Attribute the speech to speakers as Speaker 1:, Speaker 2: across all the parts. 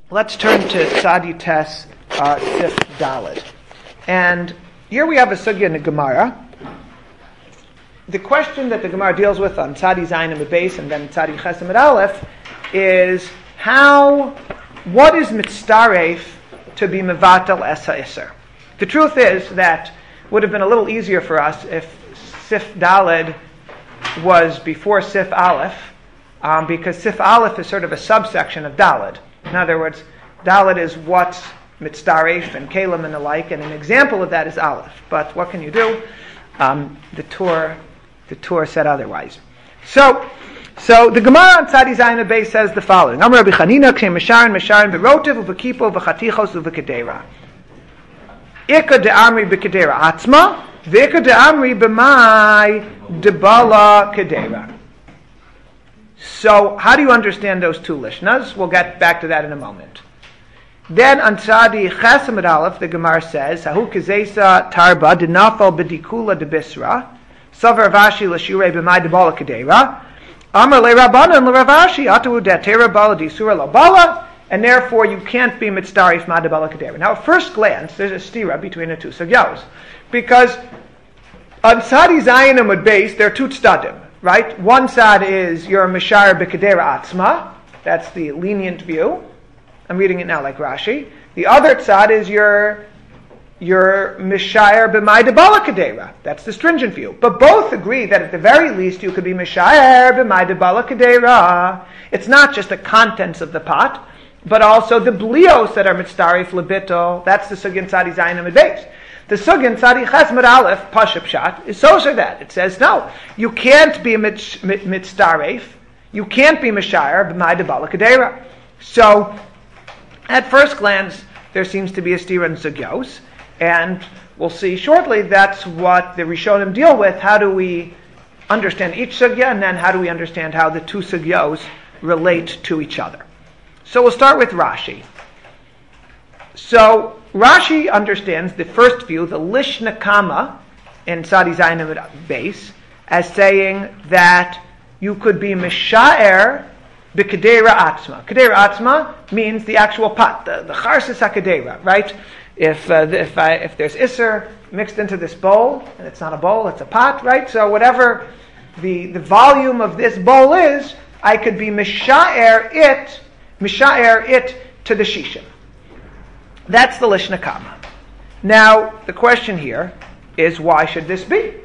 Speaker 1: Let's turn to Tzadi Tes Sif Daled. And here we have a sugya in the Gemara. The question that the Gemara deals with on Tzadi Zayin and Beis and then Tzadi Ches and Aleph is what is mitzdaref to be mevatel es ha'isser? The truth is that it would have been a little easier for us if Sif Daled was before Sif Aleph, because Sif Aleph is sort of a subsection of Daled. In other words, Daled is what's mitzdaref and kalim and the like, and an example of that is Aleph. But what can you do? The Torah said otherwise. So the Gemara on Tzadi Zayin Beis says the following: Amar Rabbi Chanina, Kshem Mesharin v'rotiv v'kipo v'chatichos v'kedera. Ika de'amri b'kedera atzma, v'ika de'amri b'mai debala kedera. So how do you understand those two lishnas? We'll get back to that in a moment. Then on Tzadi Ches Amud Aleph, the Gemara says, Hahu kizesa tarba dinafal b'dikula debisra, savar vashi l'shurei b'mai debala kedera, amar le rabbanan l'ravashi atu datera bala disura labala, and therefore you can't be mitzdarif ma debala kedera. Now at first glance, there's a stira between the two sugyos, because on Tzadi Zayin Amud Beis there are two tzadim. Right? One side is your Mishar B'Kedera Atzma. That's the lenient view. I'm reading it now like Rashi. The other side is your Mishar B'Mai Debala Kedera. That's the stringent view. But both agree that at the very least you could be Mishar B'Mai Debala Kedera. It's not just the contents of the pot, but also the blios that are mitzdarif lebito. That's the sugya Tzadi Zayin Amud Beis. The sugya Tzadi Ches Amud Aleph Pashup Pshat is also that it says no, you can't be mitzdaref, you can't be mishayar b'mai debala kedera. So, at first glance, there seems to be a stira in sugyos, and we'll see shortly that's what the Rishonim deal with. How do we understand each sugya, and then how do we understand how the two sugyos relate to each other? So we'll start with Rashi. So Rashi understands the first view, the Lishna Kama in Tzadi Zayin Amud Beis, as saying that you could be Misha'er b'Kedera Atzma. Kedera Atzma means the actual pot, the Charsis HaKedera, right? If there's Isser mixed into this bowl, and it's not a bowl, it's a pot, right? So whatever the volume of this bowl is, I could be Misha'er it to the Shishim. That's the Lishna Kama. Now, the question here is, why should this be?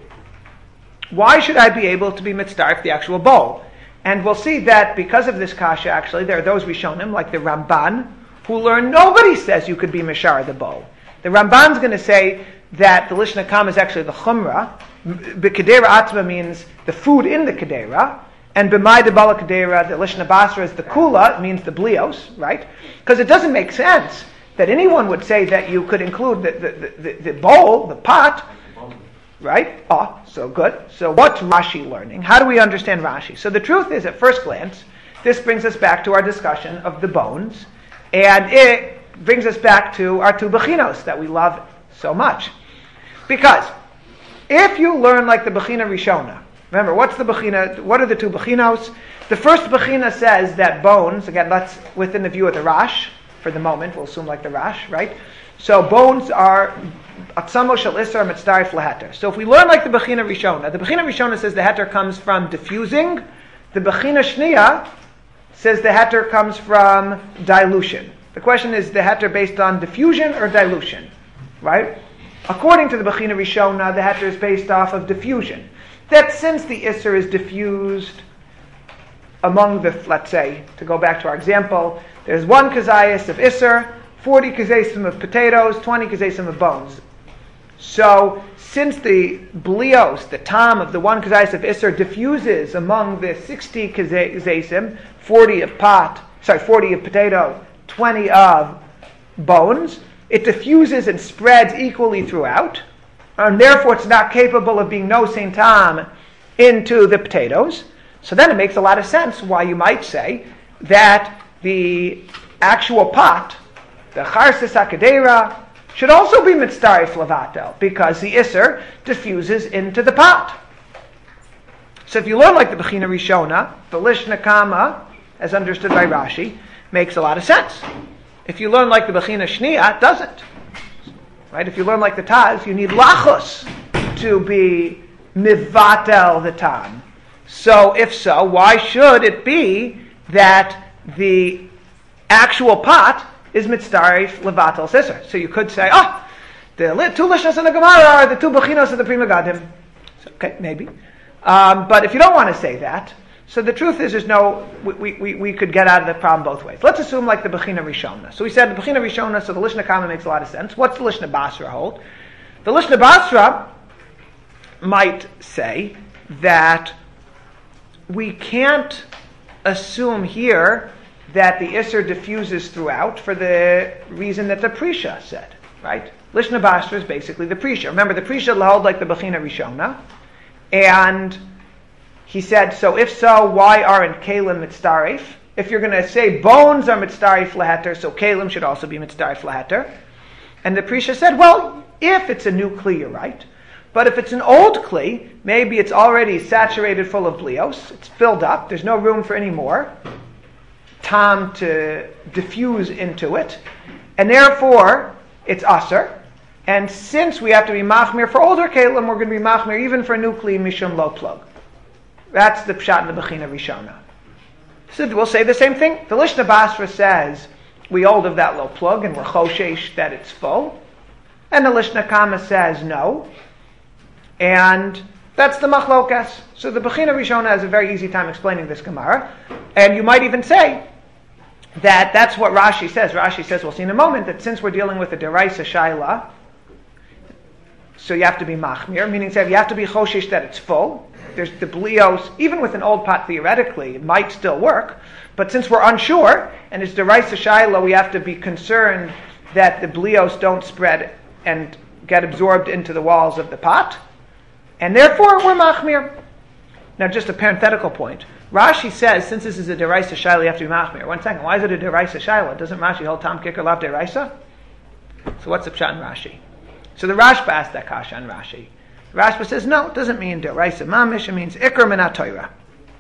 Speaker 1: Why should I be able to be mitzdarif the actual bowl? And we'll see that because of this kasha, actually, there are those Rishonim, like the Ramban, who learn nobody says you could be mishar the bowl. The Ramban's going to say that the Lishna Kama is actually the chumrah. B'kedera atzma means the food in the kedera, and b'mai debala kedera, the Lishna Basra is the kula, it means the blios, right? Because it doesn't make sense that anyone would say that you could include the bowl, the pot, right? Oh, so good. So what's Rashi learning? How do we understand Rashi? So the truth is, at first glance, this brings us back to our discussion of the bones, and it brings us back to our two bechinos that we love so much. Because if you learn like the Bechina Rishona, remember, what's the Bechina? What are the two bechinos? The first bechina says that bones, again, that's within the view of the Rash, for the moment, we'll assume like the Rash, right? So bones are atzamo shel isar mitzdarif leheter. So if we learn like the Bechina Rishona, the Bechina Rishona says the heter comes from diffusing. The Bechina Shniya says the heter comes from dilution. The question is, the heter based on diffusion or dilution, right? According to the Bechina Rishona, the heter is based off of diffusion. That since the isar is diffused among the, let's say, to go back to our example, there's 1 kazayas of isser, 40 kazasim of potatoes, 20 kazasim of bones. So, since the blios, the tam of the 1 kazayas of isser, diffuses among the 60 kazasim, 40 of potato, 20 of bones, it diffuses and spreads equally throughout, and therefore it's not capable of being no same tam into the potatoes. So then it makes a lot of sense why you might say that the actual pot, the Charsis HaKedera, should also be mitzdarif levatel, because the Isser diffuses into the pot. So if you learn like the Bechina Rishona, the Lishna Kama, as understood by Rashi, makes a lot of sense. If you learn like the Bechina Shniya, it doesn't. Right? If you learn like the Taz, you need lachus to be mivatel the tam. So if so, why should it be that the actual pot is mitzarif levatel sisser? So you could say, the two lishnas in the Gemara are the two bechinos of the Pri Megadim. So, okay, maybe. But if you don't want to say that, so the truth is, we could get out of the problem both ways. Let's assume like the Bechina Rishona. So we said the Bechina Rishona, so the Lishna Kama makes a lot of sense. What's the Lishna Basra hold? The Lishna Basra might say that we can't assume here that the Isser diffuses throughout for the reason that the Prisha said, right? Lishna Basra is basically the Prisha. Remember, the Prisha held like the Bechina Rishona, and he said, so if so, why aren't Kalim mitzarif? If you're going to say bones are mitzarif laheter, so Kalim should also be mitzarif laheter. And the Prisha said, well, if it's a new kli, you're right. But if it's an old kli, maybe it's already saturated full of blios, it's filled up, there's no room for any more tam to diffuse into it, and therefore it's aser. And since we have to be machmir for older kalim, we're going to be machmir even for new kli mishum lo plug. That's the pshat in the Bechina Rishona. So we'll say the same thing. The Lishna Basra says we hold of that low plug and we're choshesh that it's full. And the Lishna Kama says no. And that's the machlokas. So the Bechina Rishona has a very easy time explaining this Gemara. And you might even say that that's what Rashi says. Rashi says, we'll see in a moment, that since we're dealing with a deraisa shaila, so you have to be machmir, meaning you have to be choshesh that it's full. There's the blios, even with an old pot theoretically, it might still work. But since we're unsure, and it's deraisa shaila, we have to be concerned that the blios don't spread and get absorbed into the walls of the pot. And therefore, we're machmir. Now, just a parenthetical point. Rashi says, since this is a deraisa shaila, you have to be machmir. 1 second, why is it a deraisa shaila? Doesn't Rashi hold tam kicker lav deraisa? So what's the pshat in Rashi? So the Rashba asked that kasha on Rashi. The Rashba says, no, it doesn't mean deraisa mamish, it means ikr min ha-Torah.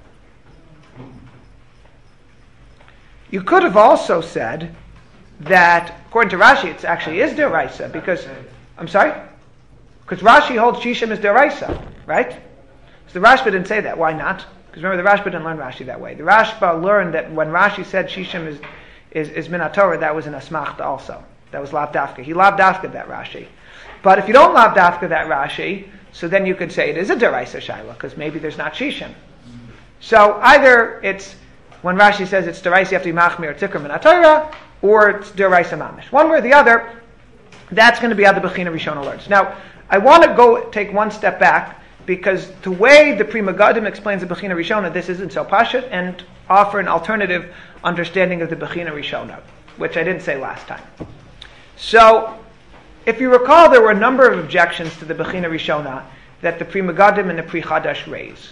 Speaker 1: You could have also said that, according to Rashi, it actually is deraisa, because, I'm sorry? Because Rashi holds shishim is deraisa, right? So the Rashba didn't say that. Why not? Because remember, the Rashba didn't learn Rashi that way. The Rashba learned that when Rashi said shishim is min ha-Torah, that was an asmachta also. That was lav dafka. He lav dafka that Rashi. But if you don't lav dafka that Rashi, so then you could say it is a deraisa shaila, because maybe there's not shishim. So either it's, when Rashi says it's deraisa, you have to be machmir, tzikr min ha-Torah, or it's deraisa mamish. One way or the other, that's going to be how the Bechina Rishona learns. Now, I want to take one step back, because the way the Pri Megadim explains the Bechina Rishona, this isn't so pashut, and offer an alternative understanding of the Bechina Rishona, which I didn't say last time. So, if you recall, there were a number of objections to the Bechina Rishona that the Pri Megadim and the Pri Chadash raise.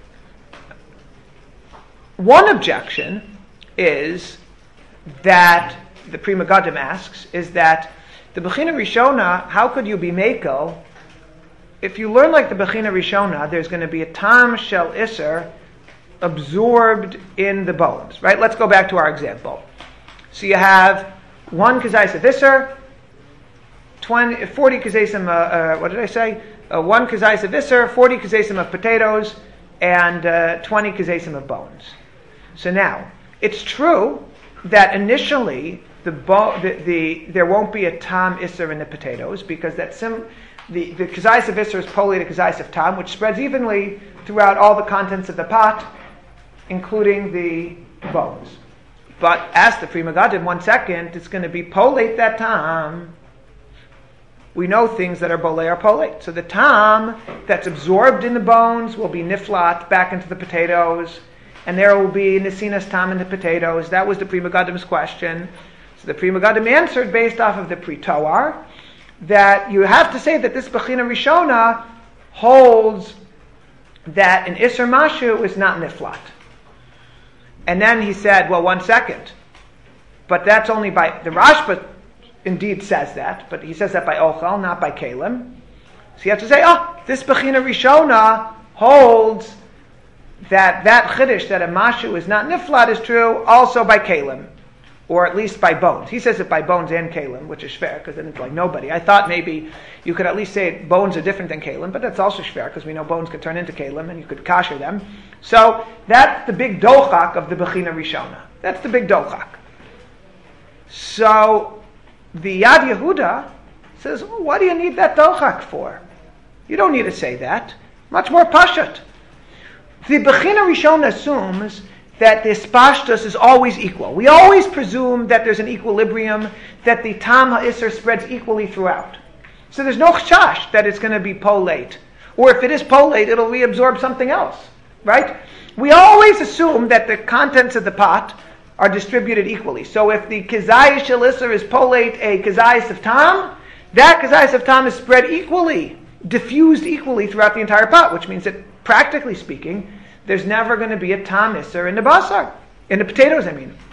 Speaker 1: One objection is that the Pri Megadim asks, is that the Bechina Rishona, how could you be mekel? If you learn like the Bechina Rishona, there's going to be a tam shel iser absorbed in the bones, right? Let's go back to our example. So you have 1 kazais of iser, 40 kazaisim, what did I say? 1 kazais of iser, 40 kazaisim of potatoes, and 20 kazaisim of bones. So now, it's true that initially there won't be a tam iser in the potatoes, because the kazais of iser is polly the kazais of tam, which spreads evenly throughout all the contents of the pot, including the bones. But as the Pri Megadim, 1 second, it's going to be polate that tam. We know things that are bolei are polate. So the tam that's absorbed in the bones will be niflat back into the potatoes, and there will be nesinas tam in the potatoes. That was the Pri Megadim's question. So the Pri Megadim answered based off of the Pri Toar, that you have to say that this Bechina Rishona holds that an Isser Mashu is not niflat. And then he said, well, 1 second. But that's only by, the Rashba indeed says that, but he says that by Ochel, not by Kalim. So you have to say, this Bechina Rishona holds that Chiddush, that a Mashu is not niflat, is true also by Kalim. or at least by bones. He says it by bones and kalim, which is fair, because then it's like nobody. I thought maybe you could at least say bones are different than kalim, but that's also fair, because we know bones could turn into kalim, and you could kasher them. So that's the big dochak of the Bechina Rishona. That's the big dochak. So the Yad Yehuda says, well, what do you need that dochak for? You don't need to say that. Much more pashat. The Bechina Rishona assumes that the spashtus is always equal. We always presume that there's an equilibrium, that the tam ha'isr spreads equally throughout. So there's no chash that it's going to be polate. Or if it is polate, it'll reabsorb something else. Right? We always assume that the contents of the pot are distributed equally. So if the kizayis shel isr is polate a kizayis of tam, that kizayis of tam is spread equally, diffused equally throughout the entire pot, which means that, practically speaking, there's never going to be a tam isser in the basar, in the potatoes, I mean.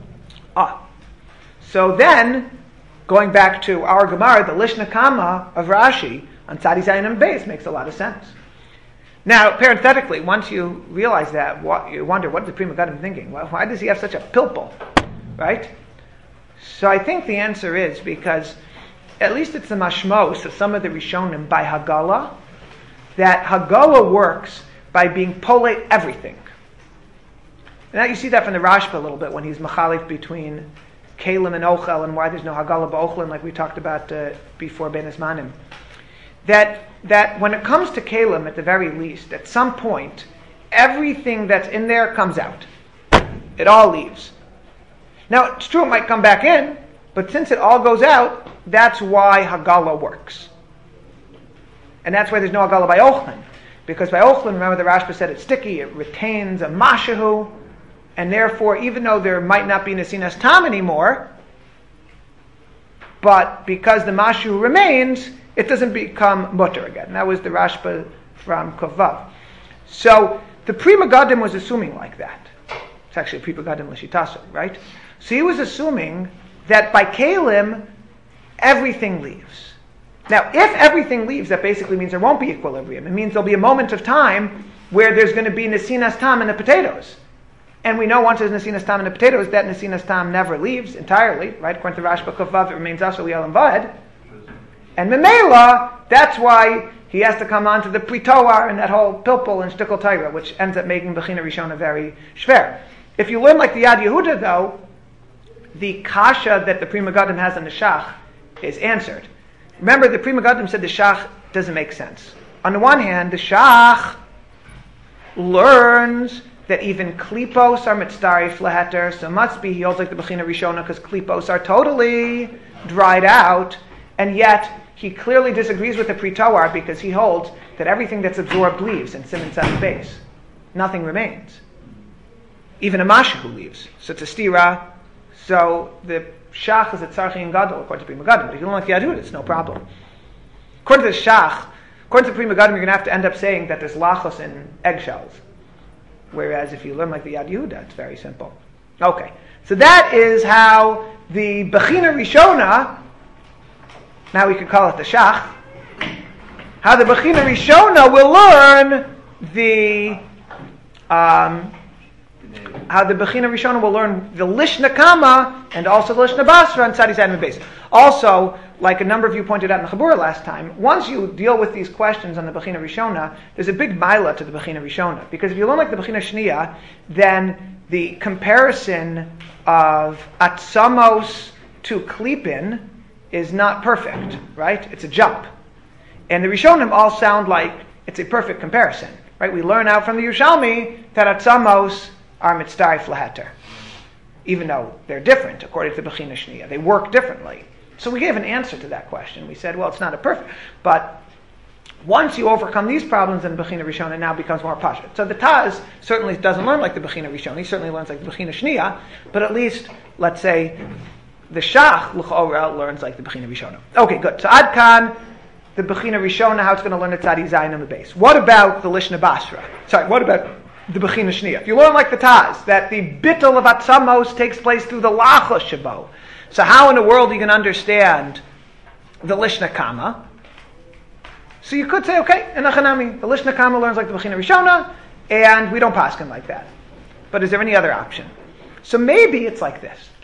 Speaker 1: So then, going back to our Gemara, the Lishna Kama of Rashi on Tzadi Zayin and Beis makes a lot of sense. Now, parenthetically, once you realize that, you wonder, what is the Pri Megadim thinking? Well, why does he have such a pilpul? Right? So I think the answer is because, at least it's the mashmos of some of the Rishonim by Hagala, that Hagala works by being polate everything. Now you see that from the Rashba a little bit when he's machalif between Kalim and Ochel and why there's no Hagala b'Ochlin like we talked about before Ben Ismanim. That when it comes to Kalim, at the very least, at some point, everything that's in there comes out. It all leaves. Now it's true it might come back in, but since it all goes out, that's why Hagala works. And that's why there's no Hagala by Ochlin. Because by Ochlin, remember the Rashba said it's sticky, it retains a mashahu, and therefore, even though there might not be Nesinas Tam anymore, but because the mashahu remains, it doesn't become mutter again. That was the Rashba from Kovav. So the Pri Megadim was assuming like that. It's actually a Pri Megadim l'shitasu, right? So he was assuming that by Kalim, everything leaves. Now, if everything leaves, that basically means there won't be equilibrium. It means there'll be a moment of time where there's going to be Nesinas Tam in the potatoes. And we know once there's Nesinas Tam in the potatoes, that Nesinas Tam never leaves entirely, right? According to Rashba Kovav, it remains Asher Li'al Vad. And Memela, that's why he has to come on to the Pritoar and that whole Pilpul and Shtikl Taira, which ends up making Bechina Rishona very shver. If you learn like the Yad Yehuda, though, the kasha that the Pri Megadim has on the Shach is answered. Remember, the Pri Megadim said the Shach doesn't make sense. On the one hand, the Shach learns that even klipos are mitzdarif leheter, so must be he holds like the Bechina Rishona because klipos are totally dried out, and yet he clearly disagrees with the Pri Toar because he holds that everything that's absorbed leaves in Siman Tzad base. Nothing remains. Even a mashahu leaves. So it's a stira. So the Shach is a tzarchi and gadol according to Pri Megadim. But if you don't like the Yadud, it's no problem. According to the Shach, according to Pri Megadim, you're going to have to end up saying that there's lachos in eggshells. Whereas if you learn like the Yad Yehuda, it's very simple. Okay, so that is how the Bechina Rishona, now we could call it the Shach, how the Bechina Rishona will learn the how the Bechina Rishona will learn the Lishna Kama and also the Lishna Basra and Tzadi Zayin Beis. Also, like a number of you pointed out in the Chabura last time, once you deal with these questions on the Bechina Rishona, there's a big maila to the Bechina Rishona. Because if you learn like the Bechina Shniya, then the comparison of Atzamos to Klipin is not perfect, right? It's a jump. And the Rishonim all sound like it's a perfect comparison, right? We learn out from the Yerushalmi that Atzamos are mitzdarif leheter, even though they're different according to the Bechina Shniya. They work differently. So we gave an answer to that question. We said, well, it's not a perfect, but once you overcome these problems, then Bechina Rishona now becomes more pashat. So the Taz certainly doesn't learn like the Bechina Rishona. He certainly learns like the Bechina Shniya, but at least, let's say, the Shach L'chora learns like the Bechina Rishona. Okay, good. So Ad Kan, the Bechina Rishona, how it's going to learn the Tzadi Zayin on the base. What about the Lishna Basra? Sorry, what about the Bechina Shniya? If you learn like the Taz, that the bittul of Atzamos takes place through the Lachos Shabo, so how in the world are you going to understand the Lishna Kama? So you could say, okay, in Achanami, the Lishna Kama learns like the Bechina Rishona, and we don't paskin like that. But is there any other option? So maybe it's like this.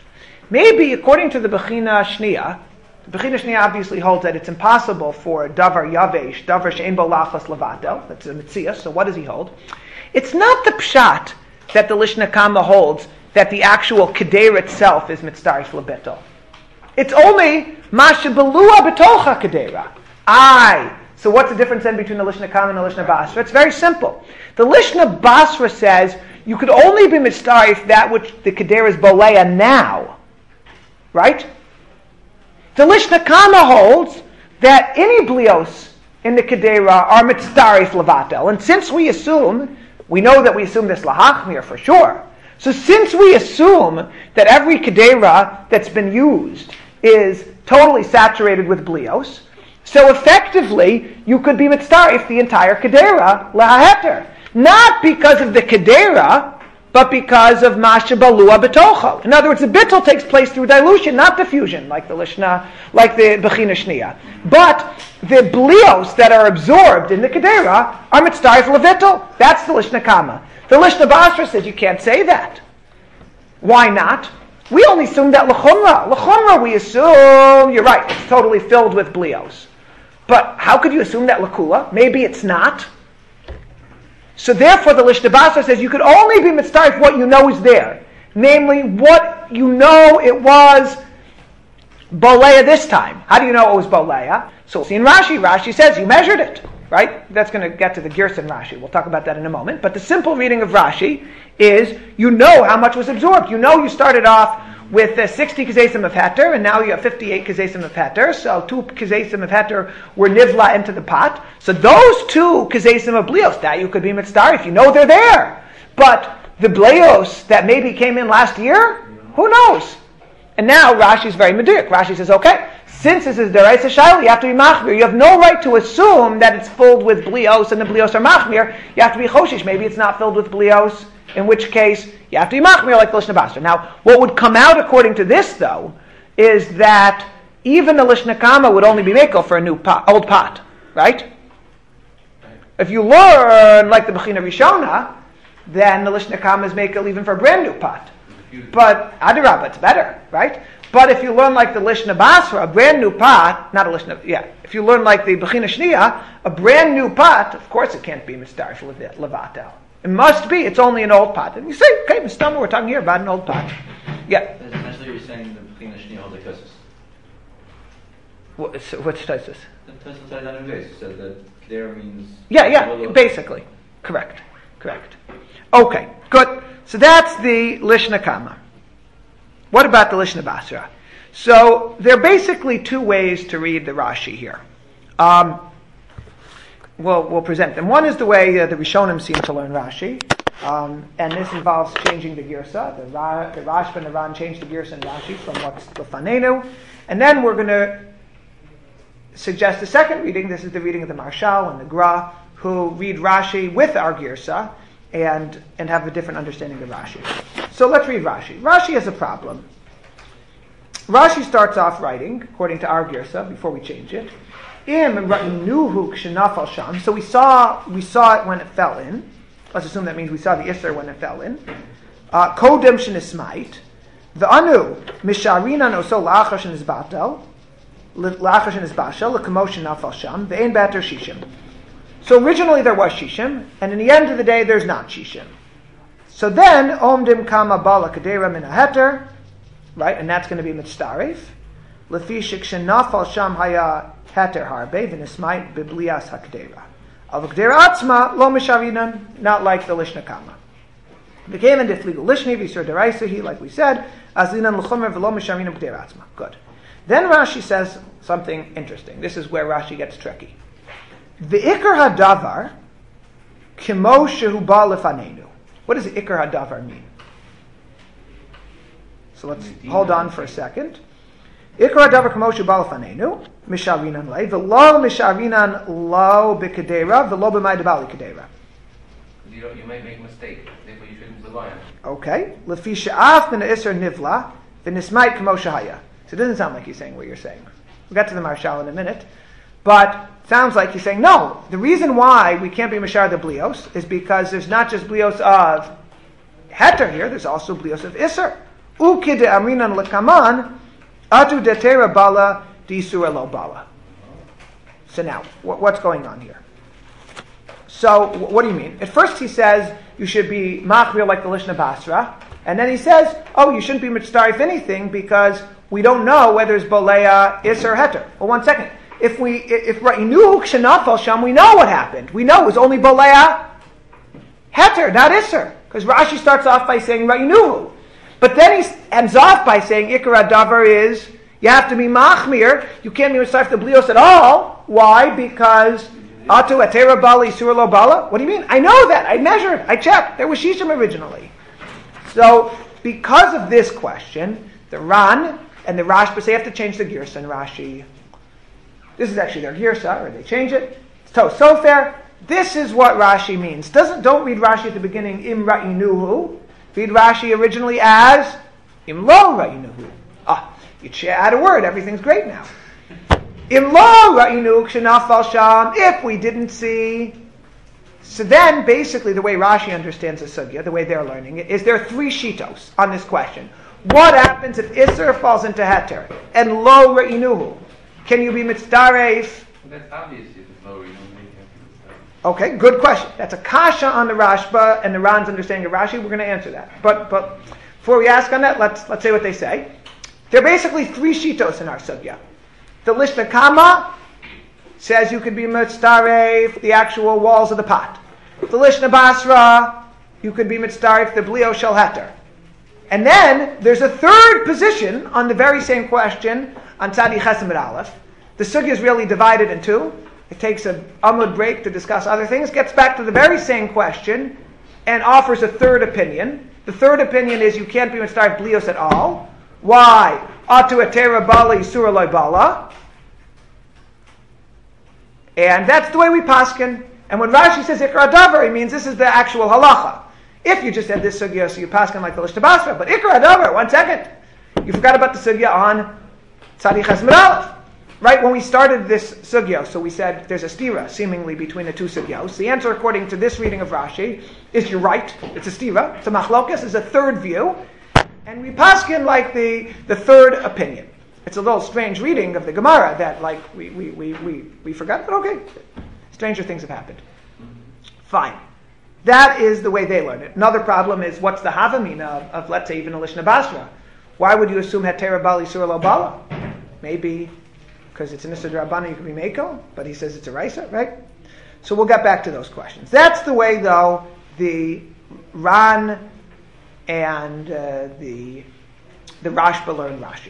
Speaker 1: Maybe, according to the Bechina Shnia, the Bechina Shnia obviously holds that it's impossible for davar yavesh, davar she'en bo lachas levatel. That's a mitzvah. So what does he hold? It's not the pshat that the Lishna Kama holds that the actual kedera itself is mitzdarif lebetel. It's only masha belua betocha kedera. So what's the difference then between the Lishna Kama and the Lishna Basra? It's very simple. The Lishna Basra says you could only be mitzdarif that which the kedera is boleya now. Right? The Lishna Kama holds that any blios in the kedera are mitzdarif levatel. And since we know that we assume this lahachmir for sure. So since we assume that every kedera that's been used is totally saturated with blios, so effectively you could be mitzdarif the entire kedera lahaheter. Not because of the kedera, but because of masha balua betocha. In other words, the bittul takes place through dilution, not diffusion, like the Bechina Shnia. But the blios that are absorbed in the kedera are mitzdarif levittul. That's the Lishna Kama. The Lishna Basra says you can't say that. Why not? We only assume that l'chumra. L'chumra we assume, you're right, it's totally filled with blios. But how could you assume that l'kula? Maybe it's not. So therefore the Lishna Basra says you could only be mitzdarif what you know is there. Namely, what you know it was boleya this time. How do you know it was boleya? So we'll see in Rashi. Rashi says you measured it. Right? That's going to get to the Gerson Rashi. We'll talk about that in a moment. But the simple reading of Rashi is you know how much was absorbed. You know you started off with 60 kazesim of heter, and now you have 58 kazesim of heter. So 2 kazesim of heter were nivla into the pot. So those 2 kazesim of blios, that you could be mitzdarif. You know they're there. But the blios that maybe came in last year, who knows? And now Rashi is very meduik. Rashi says, okay, since this is deraisa shaila, you have to be machmir. You have no right to assume that it's filled with blios and the blios are machmir. You have to be choshish. Maybe it's not filled with blios, in which case you have to be machmir like the Lishna Basra. Now, what would come out according to this, though, is that even the Lishna Kama would only be meko for a new pot, old pot, right? If you learn like the Bechina Rishona, then the Lishna Kama is meko even for a brand new pot. But Adirabba, it's better, right? But if you learn like the Lishna Basra, a brand new pot, not a Lishna, if you learn like the Bechina Shnia, a brand new pot, of course it can't be mitzdarif levatel. It must be, it's only an old pot. And you say, okay, Mistama, we're talking here about an old pot. Yeah.
Speaker 2: Essentially you're saying the Bechina Shnia holds like Tosus.
Speaker 1: What's Tosus?
Speaker 2: The Tosus said that in base, so that there means...
Speaker 1: Yeah, basically. Correct. Okay, good. So that's the Lishna Kama. What about the Lishna Basra? So there are basically 2 ways to read the Rashi here. We'll present them. One is the way the Rishonim seem to learn Rashi, and this involves changing the girsa. The Rashba and the Ran changed the girsa and Rashi from what's lefanenu, and then we're going to suggest a second reading. This is the reading of the Marshal and the Gra, who read Rashi with our girsa and have a different understanding of Rashi. So let's read Rashi. Rashi has a problem. Rashi starts off writing, according to our girsa, before we change it, so we saw it when it fell in. Let's assume that means we saw the Isser when it fell in. Kodem shenismait. The anu misharina oso la'achar shenisbatel. La'achar shenisbashel. L'kamo shenafal sham. The ein bater shishim. So originally there was shishim, and in the end of the day there's not shishim. So then omdim kama bala kadera min haheter, right, and that's going to be mitzdarif. Lefi shekshenafal sham haya heter harbe v'nismait biblias hakadera. Av kadera atzma lo misharinan, not like the lishna kama. Became in difligu lishni v'isur deraisahi, like we said, as linan l'chomer v'lo misharinan kadera atzma. Good. Then Rashi says something interesting. This is where Rashi gets tricky. V'ikar hadavar kimo shehu ba lefanenu. What does ikar hadavar mean? So let's hold on for a second. Ikar hadavar kamo shehu ba lefanenu misharinan le v'lo misharinan lo b'kedera v'lo b'may debali kedera.
Speaker 3: You might make a mistake. Therefore, you shouldn't rely on it.
Speaker 1: Okay. Lefi she'af min ha'isr nivla v'nismait kamo shehaya. So it doesn't sound like he's saying what you're saying. We'll get to the Marshal in a minute. But it sounds like he's saying, no, the reason why we can't be Mashar the Blios is because there's not just Blios of Heter here, there's also Blios of Isser. Ukid Amrinan Lekaman, Atu Detera Bala, Disura Lo Bala. So now, what's going on here? So, what do you mean? At first he says you should be machmir like the Lishna Basra, and then he says, oh, you shouldn't be mitzdarif anything because we don't know whether it's bolea, is, or heter. Well, 1 second. If ra'inu kshenafal sham, we know what happened. We know it was only bolea, heter, not iser. Because Rashi starts off by saying ra'inu. But then he ends off by saying ikra davar is, you have to be machmir, you can't be mitzdarif the blios at all. Why? Because Atu atera bala isur lo bala? What do you mean? I know that. I measured. I checked. There was shishim originally. So, because of this question, the Ran and the Rashba say you have to change the Girsa and Rashi. This is actually their Girsa, or they change it. So fair. This is what Rashi means. Don't read Rashi at the beginning, im ra'inuhu. Read Rashi originally as im lo ra'inuhu. You add a word, everything's great now. Im lo ra'inu kshenafal sham, if we didn't see. So then, basically, the way Rashi understands the sugya, the way they're learning it, is there are 3 shitos on this question. What happens if Isser falls into Heter and lo ra'inuhu? Can you be mitzdaref?
Speaker 3: That's obvious if it's low reason.
Speaker 1: Okay, good question. That's a kasha on the Rashba and the Ran's understanding of Rashi. We're going to answer that. But before we ask on that, let's say what they say. There are basically 3 shitos in our sugya. The Lishna Kama says you could be mitzdaref the actual walls of the pot. The Lishna Basra, you could be mitzdaref the blio shel heter. And then there's a third position on the very same question on Tzadi Chesed Aleph. The sugya is really divided in 2. It takes an amud break to discuss other things, gets back to the very same question, and offers a third opinion. The third opinion is you can't be mitzdaref blios at all. Why? Atu atera bala isura loy bala. And that's the way we paskin. And when Rashi says ikra davar, he means this is the actual halacha. If you just had this sugya, so you paskin like the Lishna Basra. But ikra davar, 1 second. You forgot about the sugya on Tzadi Chesed Aleph. Right, when we started this sugya, so we said there's a stira, seemingly, between the 2 sugyos. The answer, according to this reading of Rashi, is you're right. It's a stira. It's a machlokas. It's a third view. And we paskin like the third opinion. It's a little strange reading of the Gemara that, like, we forgot, but okay. Stranger things have happened. Fine. That is the way they learn it. Another problem is, what's the havamina of let's say, even a Lishna Basra? Why would you assume hetera bali sur lo bala? Maybe because it's an Issa D'Rabbanan, you could be Meiko, but he says it's a Raisa, right? So we'll get back to those questions. That's the way, though, the Ran and the Rashba learn Rashi.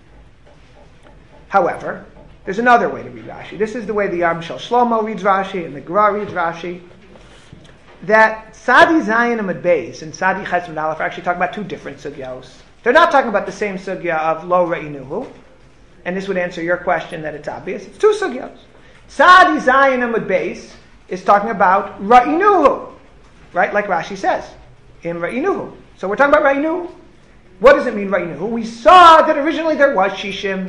Speaker 1: However, there's another way to read Rashi. This is the way the Yam Shel Shlomo reads Rashi and the Gra reads Rashi. That Sadi Zayin Amud Beis and Sadi Chesed Aleph are actually talking about 2 different sugyos. They're not talking about the same sugya of Lo Re'inuhu. And this would answer your question that it's obvious. It's 2 sugyos. Sadi Zayin Amud Beis is talking about Ra'inuhu. Right? Like Rashi says. In Ra'inuhu. So we're talking about Ra'inuhu. What does it mean, Ra'inuhu? We saw that originally there was Shishim.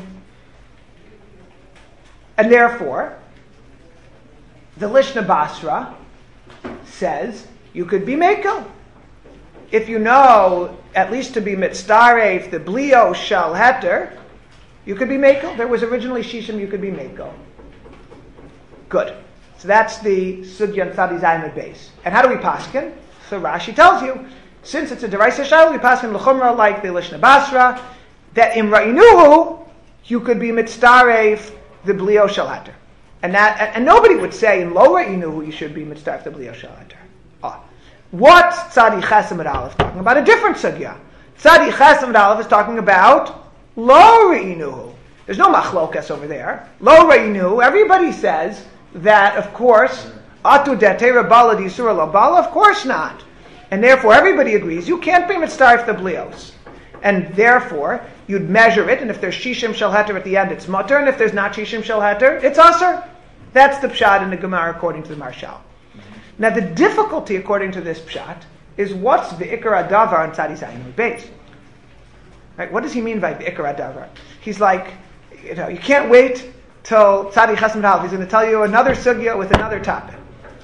Speaker 1: And therefore, the Lishna Basra says you could be Meiko. If you know, at least to be Mitzdaref, the Blio Shel Heter, you could be Meiko. There was originally Shishim, you could be Meiko. Good. So that's the Sugya and Tzadi Zayin base. And how do we paskin? So Rashi tells you, since it's a Deraisa Shaila, we paskin l'chumra like the Lishna Basra, that in Ra'inuhu, you could be Mitzdaref the Blio Shel Heter. And nobody would say in Lo Ra'inuhu you should be Mitzdaref the Blio Shel Heter. What's Tzadi Chesed Aleph talking about? A different sugya. Tzadi Chesed Aleph is talking about Lo Re'inuhu. There's no machlokas over there. Lo Re'inuhu. Everybody says that, of course, Atu Datera Bala Disura Lo Bala, of course not. And therefore everybody agrees you can't be Mitzdaref the Blios. And therefore, you'd measure it, and if there's Shishim Shel Heter at the end, it's Mutter, and if there's not Shishim Shel Heter, it's Aser. That's the Pshat in the Gemara according to the Marshal. Now the difficulty, according to this pshat, is what's the Ikar Adavar on Tzadi Zayin Beis? Right? What does he mean by the Ikar Adavar? He's like, you can't wait till Tzadi Chesed Aleph. He's going to tell you another sugya with another topic.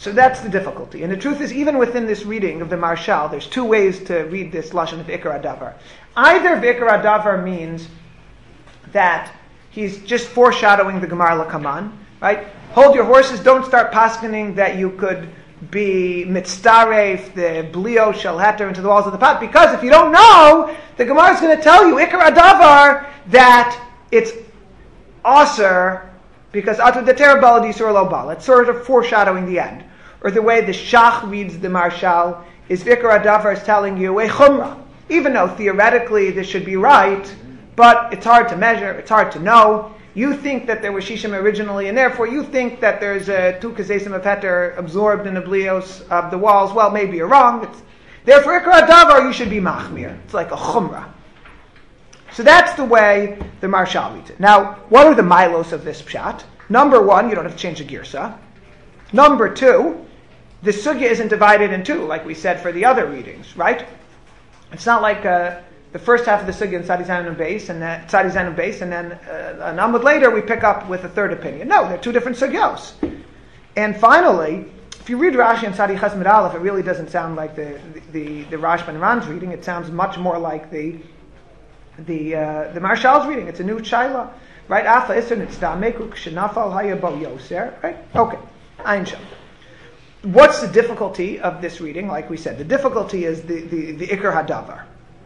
Speaker 1: So that's the difficulty. And the truth is, even within this reading of the Marshal, there's two ways to read this lashon of Ikar Adavar. Either Ikar Adavar means that he's just foreshadowing the Gemara Lakaman, right? Hold your horses, don't start paskening that you could be mitzdaref, the blio shel heter into the walls of the pot, because if you don't know, the Gemara is going to tell you, Ikar Adavar, that it's aser, because atu de terabala disur lo bal. It's sort of foreshadowing the end. Or the way the Shach reads the Marshal is Ikar Adavar is telling you a chumrah. Even though theoretically this should be right, but it's hard to measure, it's hard to know. You think that there were shishim originally, and therefore you think that there's two kazesim of heter absorbed in the blios of the walls. Well, maybe you're wrong. Therefore, Ikar Adavar, you should be machmir. It's like a chumrah. So that's the way the Marshal reads it. Now, what are the milos of this pshat? Number one, you don't have to change the girsa. Number two, the sugya isn't divided in two, like we said for the other readings, right? It's not like the first half of the sugya in Tzadi Zayin and Beis, and then an amud later we pick up with a third opinion. No, they're two different sugyos. And finally, if you read Rashi and Tzadi Chesed Aleph, it really doesn't sound like the Rashba and Ran's reading. It sounds much more like the Marshal's reading. It's a new shaila, right? Afa iser nitzdameku kshenafal hayabo yoser, right? Okay, Ein Sham. What's the difficulty of this reading? Like we said, the difficulty is the Ikar Hadavar.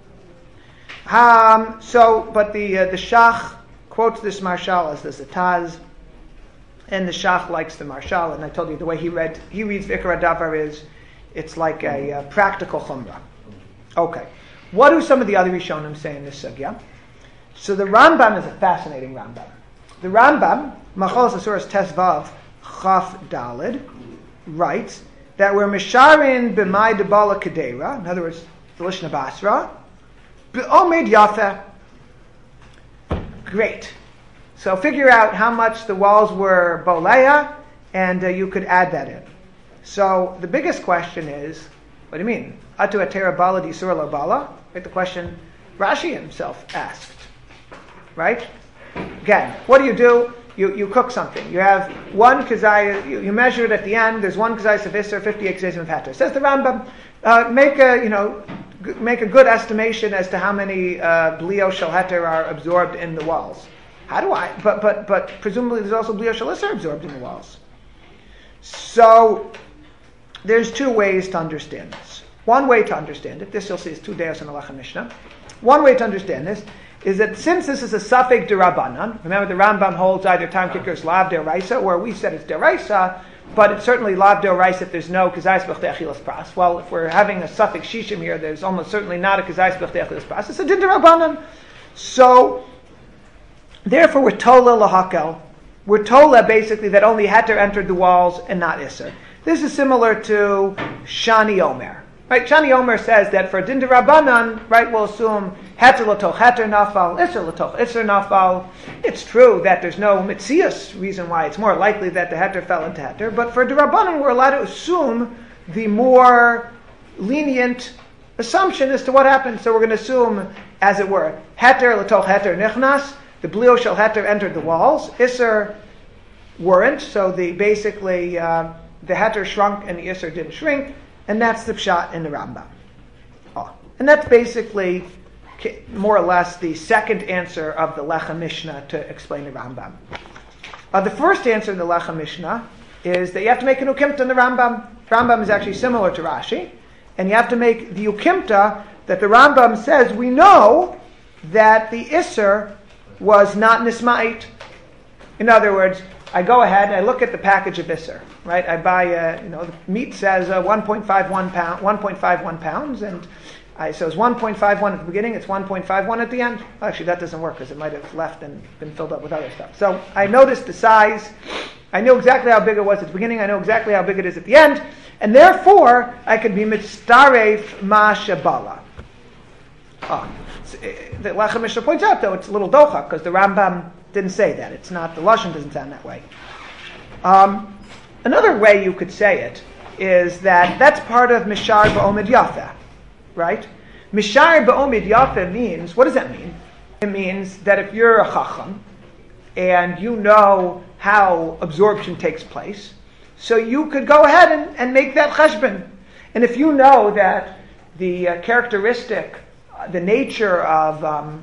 Speaker 1: But the Shach quotes this Marshal as the Zataz, and the Shach likes the Marshal. And I told you the way he reads Ikar Hadavar it's like a practical chumrah. Okay, what do some of the other Rishonim say in this sugya? So the Rambam is a fascinating Rambam. The Rambam, Machalas Asuras Tesvav Chaf Dalid, writes that we're misharin b'mai debala kedera, in other words, the Lishna Basra, b'omed yafa. Great. So figure out how much the walls were boleya, and you could add that in. So the biggest question is, what do you mean? Atu atera bala disur lo bala? Right, the question Rashi himself asked. Right? Again, what do? You cook something. You have one kazayas, you measure it at the end, there's one kazayas of Isser, 58 kazayas of Heter. Says the Rambam, make a good estimation as to how many blio shel Heter are absorbed in the walls. How do I? But presumably there's also blio shel Isser absorbed in the walls. So there's two ways to understand this. One way to understand it, this you'll see is 2 deos in the Lechem Mishnah. One way to understand this is that since this is a Safek Derabanan, remember the Rambam holds either time kicker is Lav Deraisa, or we said it's Deraisa, but it's certainly Lav Deraisa if there's no Kazais B'chtei Achilas Pras. Well, if we're having a Safek Shishim here, there's almost certainly not a Kazais B'chtei Achilas Pras. It's a Din Derabanan. So, therefore we're Tola Lahakel. We're Tola basically that only Heter entered the walls and not Isser. This is similar to Shani Omer. Right, Shani Omer says that for Din Derabanan, right, we'll assume Heter l'toch Heter nafal, Isser l'toch Isser nafal. It's true that there's no Mitzias reason why it's more likely that the Heter fell into Heter, but for Derabanan we're allowed to assume the more lenient assumption as to what happened. So we're going to assume, as it were, Heter l'toch Heter nichnas, the blio shel Heter entered the walls, Isser weren't, so the Heter shrunk and the Isser didn't shrink. And that's the pshat in the Rambam. And that's basically more or less the second answer of the Lechem Mishnah to explain the Rambam. The first answer in the Lechem Mishnah is that you have to make an ukimta in the Rambam. Rambam is actually similar to Rashi. And you have to make the ukimta that the Rambam says, we know that the Isser was not nisma'it. In other words, I go ahead, I look at the package of Isser, right? I buy, the meat says 1.51 pounds, and so it's 1.51 at the beginning, it's 1.51 at the end. Actually, that doesn't work because it might have left and been filled up with other stuff. So I noticed the size. I knew exactly how big it was at the beginning. I know exactly how big it is at the end, and therefore I could be mitzdaref ma shabala. The Lechem Mishnah points out, though, it's a little dochak because the Rambam didn't say that. It's not, the Lashon doesn't sound that way. Another way you could say it is that that's part of Mishar Ba'omid Yafeh, right? Mishar Ba'omid Yafeh means, what does that mean? It means that if you're a Chacham and you know how absorption takes place, So you could go ahead and make that cheshbon. And if you know that the characteristic, the nature of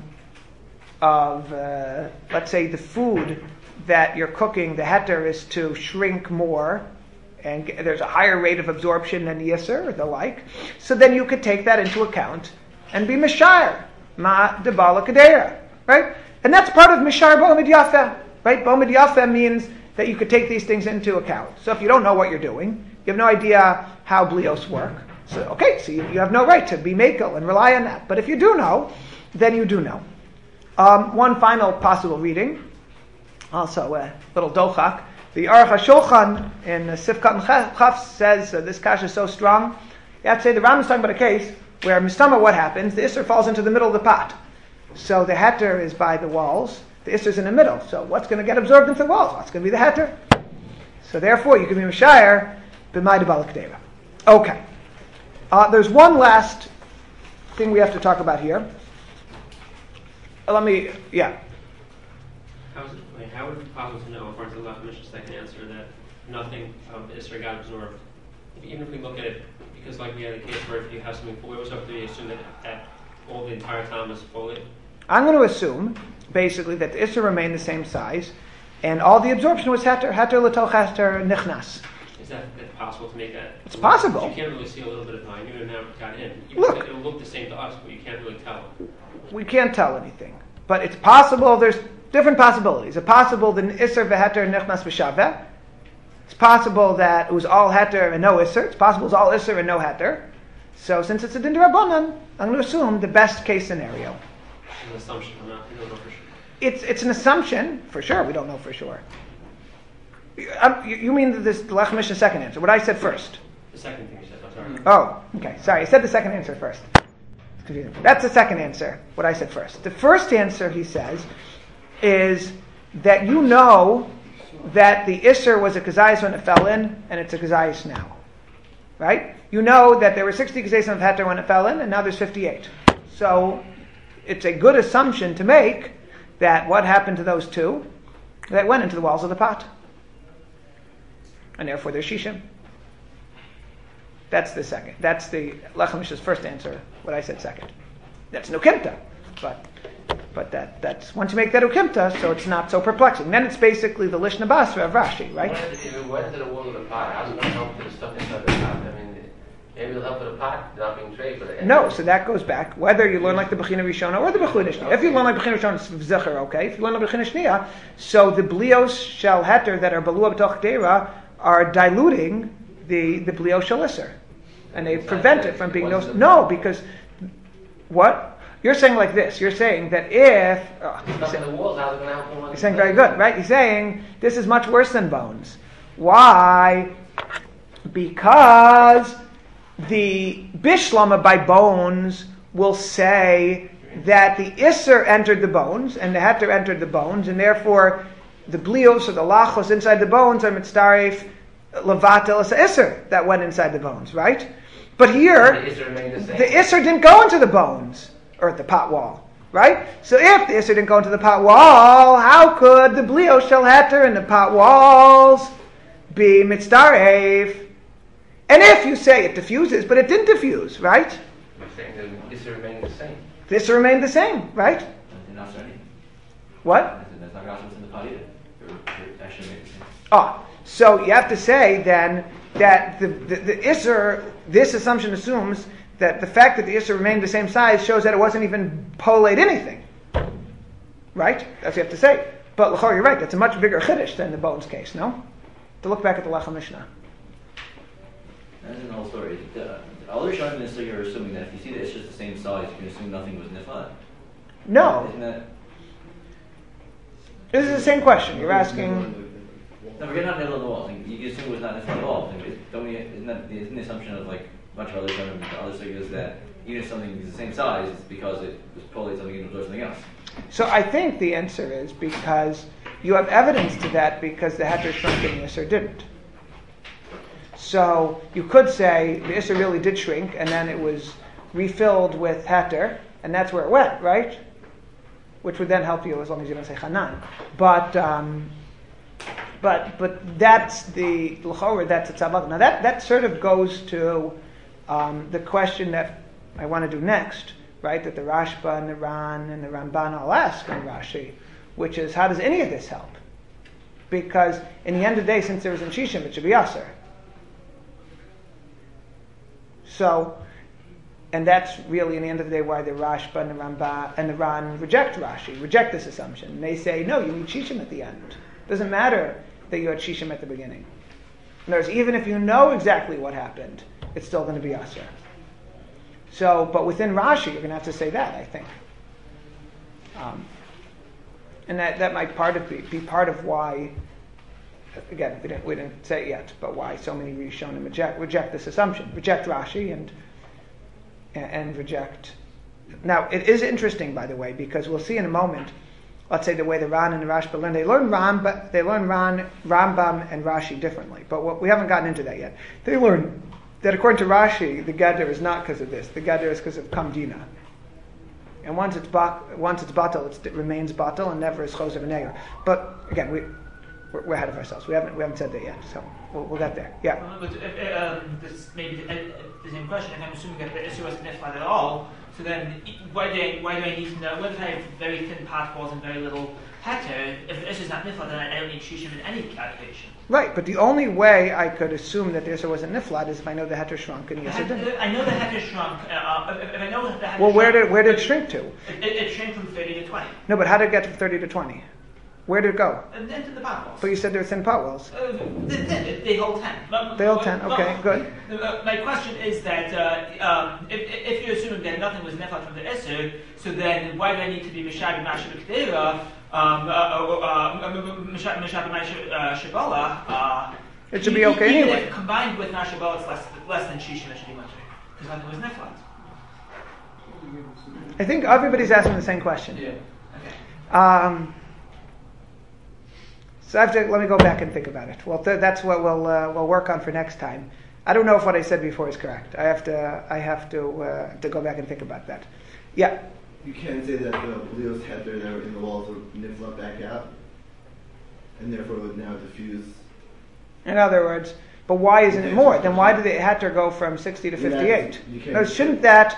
Speaker 1: let's say the food that you're cooking, the heter is to shrink more, and there's a higher rate of absorption than yisr or the like, so then you could take that into account and be mishayr, ma debala kadera, right? And that's part of mishayr bo'amid yafeh, right? Bo'amid yafeh means that you could take these things into account. So if you don't know what you're doing, you have no idea how blios work, so okay, so you have no right to be makel and rely on that. But if you do know, then you do know. One final possible reading, also a little dochak. The Aruch HaShulchan in Sifkat and Chaf says this kasha is so strong. You have to say the Rambam is talking about a case where mistama, what happens? The Isser falls into the middle of the pot. So the heter is by the walls. The Isser is in the middle. So what's going to get absorbed into the walls? What's going to be the heter? So therefore, you can be Mishayr b'may debala kadera. Okay. There's one last thing we have to talk about here. How would it be
Speaker 4: possible to know, according to the Lach Mishnah's second answer, that nothing of the Isra got absorbed? Even if we look at it, because like we had a case where if you have something fully absorbed, we assume that all the entire time is fully.
Speaker 1: I'm going to assume, basically, that the Isra remained the same size, and all the absorption was heter l'toch heter nichnas.
Speaker 4: Is that possible to make that?
Speaker 1: It's possible.
Speaker 4: You can't really see a little bit of time, even now it got in.
Speaker 1: Look.
Speaker 4: It'll look the same to us, but you can't really tell.
Speaker 1: We can't tell anything. But it's possible, there's different possibilities. It's possible that Isser v'heter nichnas v'shaveh. It's possible that it was all heter and no Isser. It's possible it was all Isser and no heter. So since it's a din d'Rabbanan, I'm going to assume the best case scenario.
Speaker 4: It's an assumption, we don't know for sure.
Speaker 1: It's an assumption, for sure, we don't know for sure. You mean the Lech Mishnah second answer, what I said first?
Speaker 4: The second thing you said, I'm sorry.
Speaker 1: Oh, okay, sorry, I said the second answer first. It's confusing. That's the second answer, what I said first. The first answer, he says, is that you know that the Isser was a Kazayas when it fell in, and it's a Kazayas now. Right? You know that there were 60 Kazayas of Heter when it fell in, and now there's 58. So, it's a good assumption to make that what happened to those two, that went into the walls of the pot. And therefore there's Shishim. That's the second. That's the Lechem Mishnah's first answer, what I said second. That's Nukimta. But that's once you make that Ukimta, so it's not so perplexing. Then it's basically the Lishna Basra of Rashi, right?
Speaker 3: What is the wall of the pot? How's it going to help with the stuff inside the pot? I mean, maybe it'll help with the pot not being trade, but
Speaker 1: no, so that goes back, whether you learn like the Bechina Rishona or the Bechina Shnia. If you learn like Bechina Rishona, it's Zecher, okay? If you learn like Bechina Shnia, so the Blios Shel Heter that are Balua B'toch Deira are diluting the Blios Shel Isser. And they prevent it from being no, because what? You're saying like this. You're saying that if you're saying very good, right? He's saying this is much worse than bones. Why? Because the Bishlama by bones will say that the Isser entered the bones and the Heter entered the bones, and therefore the Blios or the Lachos inside the bones are mitzdarif Levatel as Isser that went inside the bones, right? But here, the Isser didn't go into the bones or the pot wall, right? So if the Isser didn't go into the pot wall, how could the Blio Shel Heter in the pot walls be mitzdarif? And if you say it diffuses, but it didn't diffuse, right?
Speaker 3: You're saying the Isser remained the same.
Speaker 1: The Isser remained the same, right? What?
Speaker 2: That's not in the pot either. Actually made the same.
Speaker 1: So you have to say then that the Isser, this assumption assumes that the fact that the Isser remained the same size shows that it wasn't even polate anything. Right? That's what you have to say. But L'chor, you're right, that's a much bigger chiddush than the bones case, no? To look back at the Lechem Mishnah.
Speaker 2: That's an old story. All you're showing is so you're assuming that if you see the Isser the same size, you can assume nothing was nifad.
Speaker 1: No.
Speaker 2: Isn't that...
Speaker 1: This is the same question. You're asking...
Speaker 2: No, we're not nifad at all. You can assume it was not nifad at all. Isn't the assumption of like a bunch of other showing the other figures that even if something is the same size, it's because it was polate something and absorbed something else?
Speaker 1: So I think the answer is because you have evidence to that because the Heter shrunk and the Isser didn't. So you could say the Isser really did shrink and then it was refilled with Heter and that's where it went, right? Which would then help you as long as you don't say Chanan. But that's the l'chorah. That's a tzavak. Now that sort of goes to the question that I want to do next, right? That the Rashba and the Ran and the Ramban all ask on Rashi, which is how does any of this help? Because in the end of the day, since there was in Shishim, it should be Aser. So, and that's really in the end of the day why the Rashba and the Rambam and the Ran reject Rashi, reject this assumption. And they say, no, you need Shishim at the end. It doesn't matter that you had Shishim at the beginning. In other words, even if you know exactly what happened, it's still going to be Aser. So, but within Rashi, you're going to have to say that, I think. And that might be part of why, again, we didn't say it yet, but why so many Rishonim reject this assumption, reject Rashi and reject. Now, it is interesting, by the way, because we'll see in a moment. Let's say the way the Ran and the Rashba learn, they learn Rambam and Rashi differently. But we haven't gotten into that yet. They learn that according to Rashi, the Geder is not because of this. The Geder is because of Kamdina. And once it's batal, it remains batal and never is choser v'neger. But again, we're ahead of ourselves. We haven't said that yet, so we'll get there. Yeah.
Speaker 5: But this maybe the same question. If I'm assuming that the issue wasn't niflat at all, so then why do I need to know? What if I have very thin pathballs and very little heter? If the issue is not niflat, then I don't need shishim in any calculation.
Speaker 1: Right, but the only way I could assume that the Isser wasn't niflat is if I know the heter shrunk and the Isser didn't.
Speaker 5: I know the heter shrunk. If I know that the heter
Speaker 1: well,
Speaker 5: shrunk,
Speaker 1: where did it shrink to?
Speaker 5: It shrank from 30 to 20.
Speaker 1: No, but how did it get from 30 to 20? Where did it go?
Speaker 5: Into the potwells.
Speaker 1: But you said they're thin potwells.
Speaker 5: They hold 10.
Speaker 1: They hold 10, okay, good.
Speaker 5: My question is that if you're assuming that nothing was niflat from the Isser, so then why do I need to be Mishabi Masha B'Kedera, Mishabi Shabola?
Speaker 1: It should be okay
Speaker 5: even
Speaker 1: anyway.
Speaker 5: If combined with Nashabal, it's less than Shishim, it should be much. Because nothing was niflat.
Speaker 1: I think everybody's asking the same question.
Speaker 5: Yeah. Okay.
Speaker 1: So let me go back and think about it. Well, that's what we'll work on for next time. I don't know if what I said before is correct. I have to go back and think about that. Yeah.
Speaker 6: You can say that the Leo's heter that were in the walls would nifla back out, and therefore would now diffuse.
Speaker 1: In other words, but why isn't it more? Then why did the heter go from 60 to 58? No, shouldn't that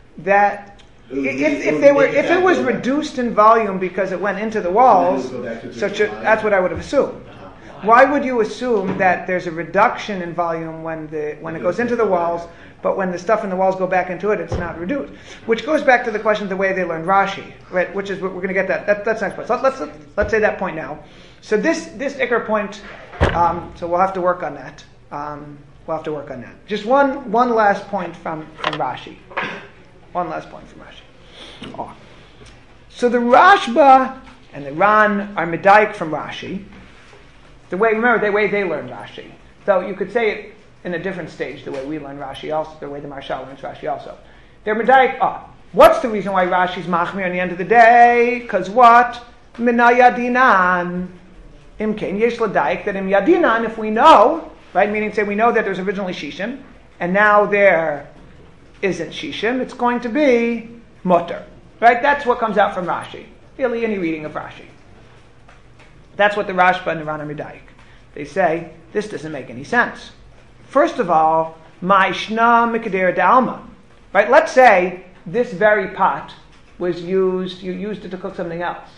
Speaker 1: if it was reduced in volume because it went into the walls, that's what I would have assumed. Why would you assume that there's a reduction in volume when it goes into the walls, but when the stuff in the walls go back into it, it's not reduced? Which goes back to the question of the way they learned Rashi, right? Which is we're going to get that. That's next point. So let's say that point now. So this Iker point. So we'll have to work on that. Just one last point from Rashi. One last point from Rashi. Oh. So the Rashba and the Ran are medayik from Rashi. The way they learn Rashi. Though you could say it in a different stage, the way we learn Rashi also, the way the Marshal learns Rashi also. They're medayik. What's the reason why Rashi's machmir at the end of the day? Because what? Minayadinan. Imkain yesh l'daik that im yadinan, if we know, right, meaning say we know that there's originally shishim, and now there isn't shishim, it's going to be mutter, right? That's what comes out from Rashi. Really, any reading of Rashi. That's what the Rashba and the Ran are medayik. They say this doesn't make any sense. First of all, ma'ishna mikadera d'alma, right? Let's say this very pot was used. You used it to cook something else.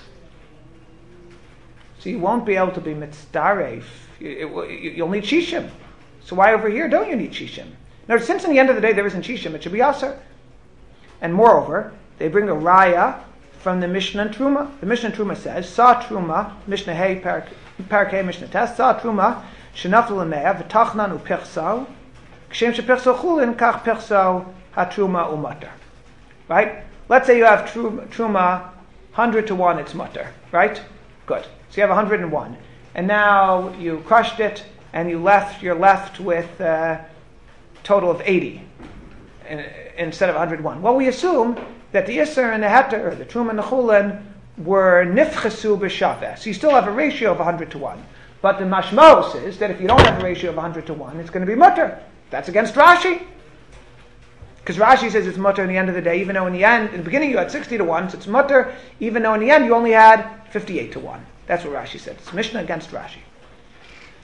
Speaker 1: So you won't be able to be mitzdaref. You'll need shishim. So why over here don't you need shishim? Now, since in the end of the day there isn't shishim, it should be aser. And moreover, they bring a raya from the Mishnah and Truma. The Mishnah and Truma says, Sa Truma, Mishnah Hey, Parak Hey, Mishnah Test, Sa Truma, Shenafel L'meya, V'tachnan u'pechsau, Kshem she'pechsau chulin, Kach pechsau ha-truma u'matar. Right? Let's say you have Truma, 100 to 1, it's mutter. Right? Good. So you have 101. And now you crushed it, and you're left with a total of 80 instead of 101. Well, we assume that the Isser and the Heter, or the Truma and the Chulin, were nifchesu b'shaveh. So you still have a ratio of 100 to 1. But the mashmos is that if you don't have a ratio of 100 to 1, it's going to be mutter. That's against Rashi. Because Rashi says it's mutter in the end of the day, even though in the beginning you had 60 to 1, so it's mutter, even though in the end you only had 58 to 1. That's what Rashi said. It's Mishnah against Rashi.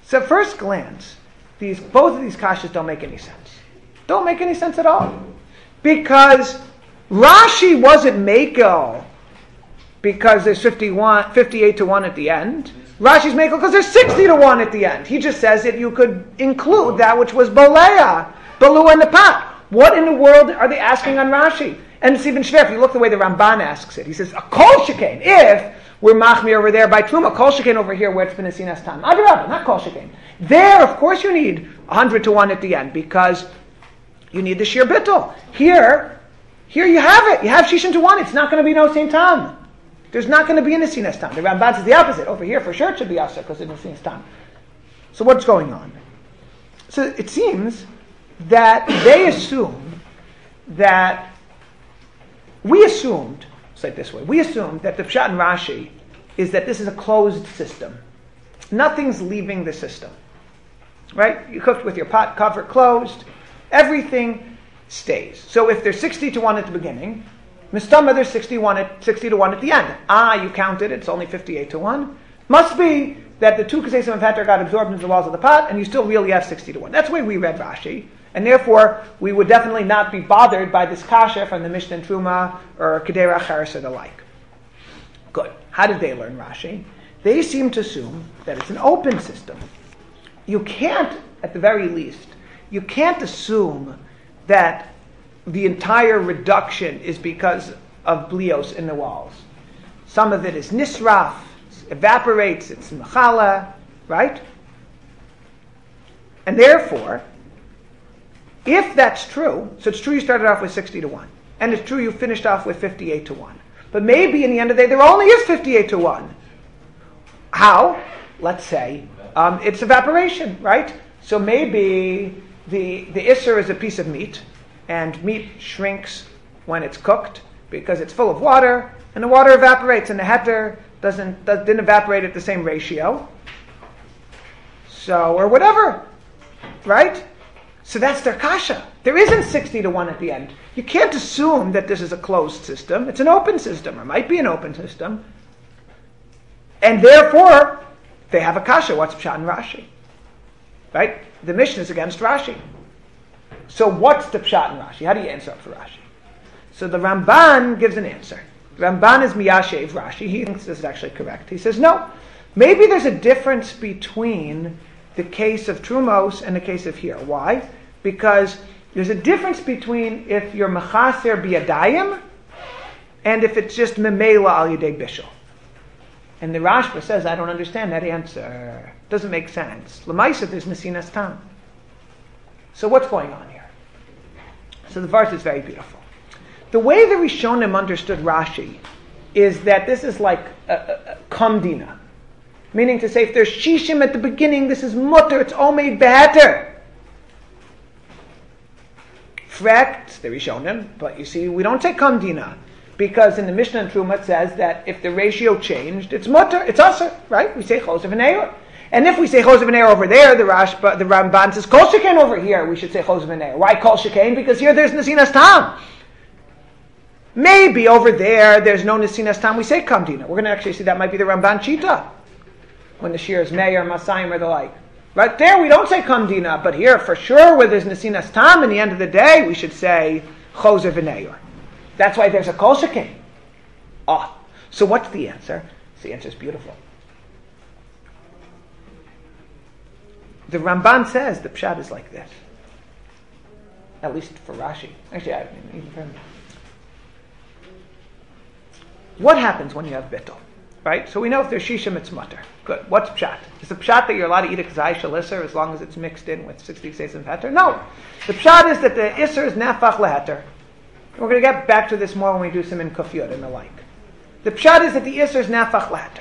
Speaker 1: So at first glance, both of these kashas don't make any sense. Don't make any sense at all. Because Rashi wasn't Mekel because there's 58 to 1 at the end. Rashi's Mekel because there's 60 to 1 at the end. He just says that you could include that which was Bolea, Balu and the pot. What in the world are they asking on Rashi? And it's even schwer if you look the way the Ramban asks it. He says, a kol shekain, if we're machmir over there by Truma, kol shekain over here where it's been a sinas tam. Adrabah, not kol shekain. There, of course, you need 100 to 1 at the end because you need the sheer bittul. Here you have it. You have shishin to 1. It's not going to be no same tam. There's not going to be a sinas tam. The Ramban says the opposite. Over here, for sure, it should be asa because it's a sinas tam. So what's going on? So it seems that they assume that we assumed that the Pshat in Rashi is that this is a closed system. Nothing's leaving the system. Right? You cooked with your pot cover closed. Everything stays. So if there's 60 to 1 at the beginning, Mistama there's 60 to 1 at the end. You counted, it's only 58 to 1. Must be that the two Kasesim of Heter got absorbed into the walls of the pot, and you still really have 60 to 1. That's the way we read Rashi. And therefore, we would definitely not be bothered by this kasha from the Mishnah and Truma or Kedera Charis or the like. Good. How did they learn Rashi? They seem to assume that it's an open system. You can't, at the very least, you can't assume that the entire reduction is because of blios in the walls. Some of it is nisraf, evaporates, it's machala, right? And therefore, if that's true, so it's true you started off with 60 to 1, and it's true you finished off with 58 to 1. But maybe in the end of the day, there only is 58 to 1. How? Let's say it's evaporation, right? So maybe the isser is a piece of meat, and meat shrinks when it's cooked because it's full of water, and the water evaporates, and the heter didn't evaporate at the same ratio. So, or whatever, right? So that's their kasha. There isn't 60 to 1 at the end. You can't assume that this is a closed system. It's an open system, or might be an open system. And therefore, they have a kasha. What's Pshat in Rashi? Right? The Mishnah is against Rashi. So what's the Pshat in Rashi? How do you answer up for Rashi? So the Ramban gives an answer. The Ramban is miyashev Rashi. He thinks this is actually correct. He says, no, maybe there's a difference between the case of Trumos and the case of here. Why? Because there's a difference between if you're mechaser biyadayim and if it's just memela al yedei bishul. And the Rashba says, I don't understand that answer. Doesn't make sense. L'maisa, there's nesinas tam. So what's going on here? So the verse is very beautiful. The way the Rishonim understood Rashi is that this is like a kamdina. Meaning to say, if there's shishim at the beginning, this is mutter, it's omeid beheter. Frekt, the Rishonim, but you see, we don't say kamdina. Because in the Mishnah and Truma it says that if the ratio changed, it's mutter, it's aser, right? We say chosav and eir. And if we say chosav and eir over there, the Ramban says kol shekain over here, we should say chosav and eir. Why kol shekain? Because here there's nesinas tam. Maybe over there's no nesinas tam, we say kamdina. We're going to actually see that might be the Ramban Chita. When the shear is meir, masayim, or the like. Right there we don't say kamdina, but here for sure where there's nesinas tam, in the end of the day, we should say chosav and eir. That's why there's a kol shekain. So what's the answer? The answer is beautiful. The Ramban says the pshat is like this. At least for Rashi. Actually, even for him. What happens when you have bittul? Right? So we know if there's shishim, it's mutter. Good. What's pshat? Is the pshat that you're allowed to eat a kazai shalisser as long as it's mixed in with 60 sesim heter? No. The pshat is that the isser is nafach leheter. We're going to get back to this more when we do some in kufiyot and the like. The pshat is that the isser is nafach leheter.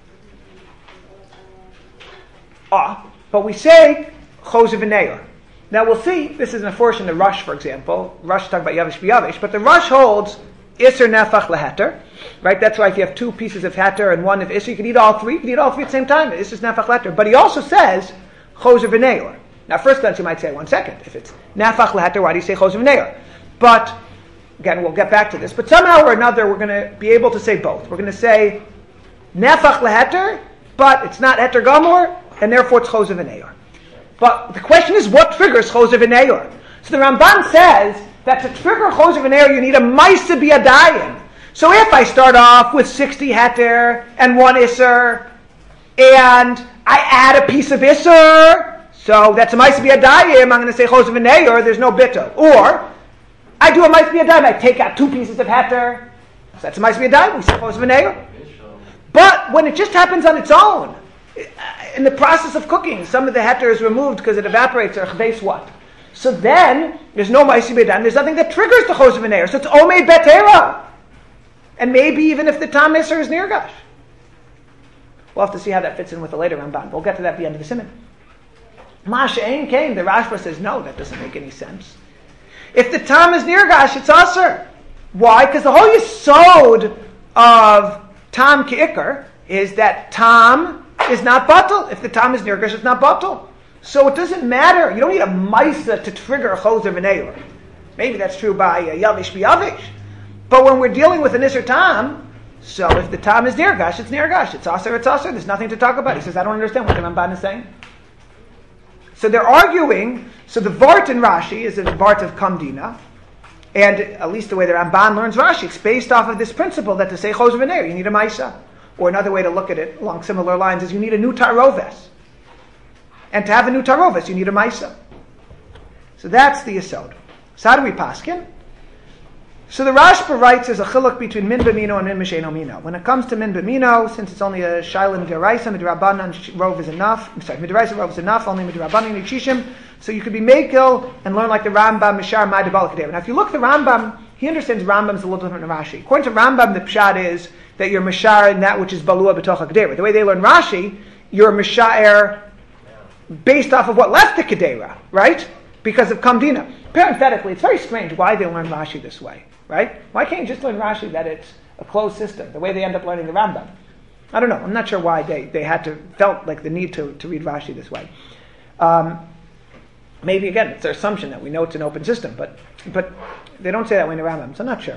Speaker 1: But we say chosav and eir. Now we'll see, this is a portion of the Rush, for example. Rush talk about yavish b'yavish, but the Rush holds isser nafach leheter. Right? That's why if you have two pieces of heter and one of isser, you can eat all three. You can eat all three at the same time. Isser is nafach leheter. But he also says chosav and eir. Now first glance you might say, 1 second. If it's nafach leheter, why do you say chosav and eir? But again, we'll get back to this. But somehow or another, we're going to be able to say both. We're going to say nefach leheter, but it's not heter gamor, and therefore it's choser v'neyor. But the question is, what triggers choser v'neyor? So the Ramban says that to trigger choser v'neyor, you need a ma'isa biyadayim. So if I start off with 60 heter and 1 iser, and I add a piece of iser, so that's a ma'isa biyadayim, I'm going to say choser v'neyor, there's no bittul. Or I do a ma'isa biyadayim, I take out 2 pieces of heter, so that's a ma'isa biyadayim, we say choser v'neyor. But when it just happens on its own, in the process of cooking, some of the heter is removed because it evaporates, or chbeis what? So then, there's no ma'isa biyadayim, there's nothing that triggers the choser v'neyor, so it's omei betera. And maybe even if the tam iser is nirgash. We'll have to see how that fits in with the later Ramban. We'll get to that at the end of the siman. Masha Ein Kain, the Rashba says, no, that doesn't make any sense. If the tam is nirgash, it's aser. Why? Because the whole yesod of tam ki'ikr is that tam is not batal. If the tam is nirgash, it's not batal. So it doesn't matter. You don't need a maisa to trigger a choser v'neyor. Maybe that's true by yavish b'yavish. But when we're dealing with an iser tam, so if the tam is nirgash, it's nirgash. It's aser, it's aser. There's nothing to talk about. He says, I don't understand what the Ramban is saying. So they're arguing. So the Vart in Rashi is a Vart of Kamdina. And at least the way the Ramban learns Rashi, it's based off of this principle that to say choser v'neyor, you need a maisa. Or another way to look at it along similar lines is you need a new taroves. And to have a new taroves, you need a maisa. So that's the yesod. So how do we paskin? So the Rashba writes there's a chiluk between min b'mino and min b'sheino mino. When it comes to min b'mino, since it's only a shaila midraisa, midrabanan rov is enough. I'm sorry, midraisa rov is enough, only midrabanan yishishim. So you could be mekel and learn like the Rambam, Mishar, Ma'adabal Kedera. Now if you look at the Rambam, he understands Rambam's a little different than Rashi. According to Rambam, the pshat is that you're Mishar in that which is balua b'tocha Kedera. The way they learn Rashi, you're Mishar based off of what left the Kedera, right? Because of Kamdina. Parenthetically, it's very strange why they learn Rashi this way. Right? Why can't you just learn Rashi that it's a closed system, the way they end up learning the Rambam? I don't know. I'm not sure why they felt like the need to read Rashi this way. Maybe, again, it's their assumption that we know it's an open system, but they don't say that way in the Rambam, so I'm not sure.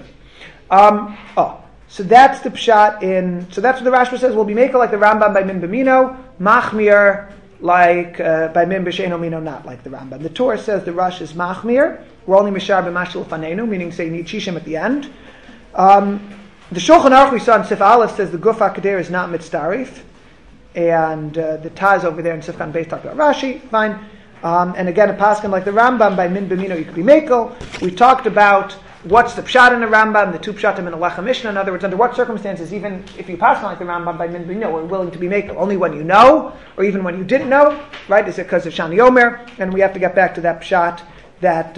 Speaker 1: So that's the pshat so that's what the Rashba says, we'll be making like the Rambam by min b'mino, machmir like by min b'sheino mino, not like the Rambam. The Torah says the Rush is machmir. We're only mishar b'mashil fanenu, meaning say you need shishim at the end. The Shulchan Aruch we saw in Sif Aleph says the Gufa Kader is not mitzdarif, and the Taz over there in Sif Khan Beis talked about Rashi. Fine, and again a paskin like the Rambam by min b'mino you could be mekel. We talked about what's the pshat in the Rambam, the 2 pshatim in the Lechem Mishnah. In other words, under what circumstances, even if you paskin like the Rambam by min b'mino, we're willing to be mekel only when you know, or even when you didn't know, right? Is it because of Shani Omer? And we have to get back to that pshat. That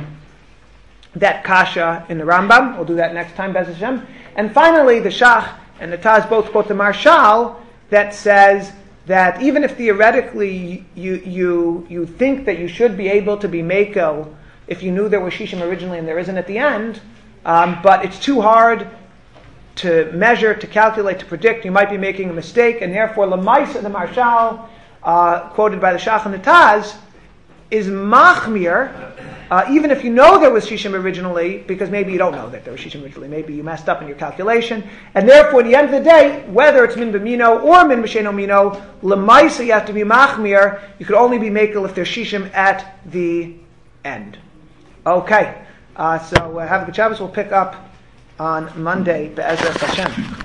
Speaker 1: kasha in the Rambam. We'll do that next time, Bez Hashem. And finally, the Shach and the Taz both quote the Marshal that says that even if theoretically you think that you should be able to be mekel if you knew there was shishim originally and there isn't at the end, but it's too hard to measure, to calculate, to predict, you might be making a mistake, and therefore Lamaisa, the Marshal, quoted by the Shach and the Taz, is machmir, even if you know there was shishim originally, because maybe you don't know that there was shishim originally, maybe you messed up in your calculation, and therefore at the end of the day, whether it's min b'mino or min b'sheino mino, l'maisa you have to be machmir, you could only be mekel if there's shishim at the end. Okay, so have a good Shabbos, we'll pick up on Monday, be'ezras Hashem.